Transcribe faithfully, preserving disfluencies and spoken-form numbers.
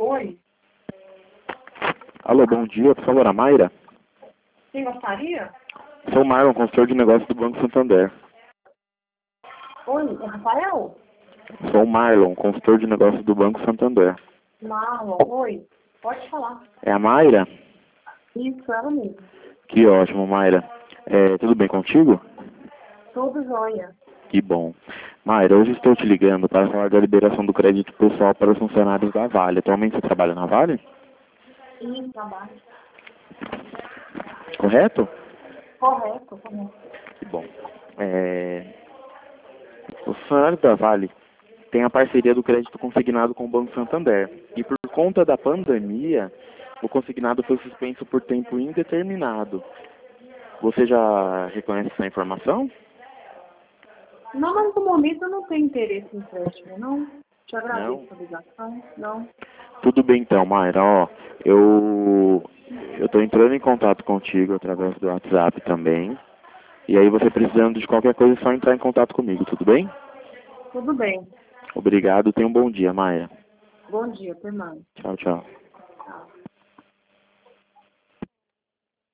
Oi, Alô, bom dia, por favor, a Mayra? quem gostaria? Sou o Marlon, consultor de negócios do Banco Santander. Oi, é Rafael? Sou o Marlon, consultor de negócios do Banco Santander. Marlon, oi, pode falar. É a Mayra? Isso, ela mesmo. Que ótimo, Mayra. É, tudo bem contigo? Tudo jóia. Que bom. Mayra, hoje estou te ligando para falar da liberação do crédito pessoal para os funcionários da Vale. Atualmente você trabalha na Vale? Sim, trabalho. Correto? Correto, correto. Que bom. É, os funcionários da Vale têm a parceria do crédito consignado com o Banco Santander. E por conta da pandemia, o consignado foi suspenso por tempo indeterminado. Você já reconhece essa informação? Não, mas no momento eu não tenho interesse em empréstimo, não. Te agradeço Não? a ligação, não. Tudo bem então, Mayra. Ó, eu eu tô entrando em contato contigo através do WhatsApp também. E aí você precisando de qualquer coisa é só entrar em contato comigo, tudo bem? Tudo bem. Obrigado, tenha um bom dia, Mayra. Bom dia, até mais. Tchau, tchau.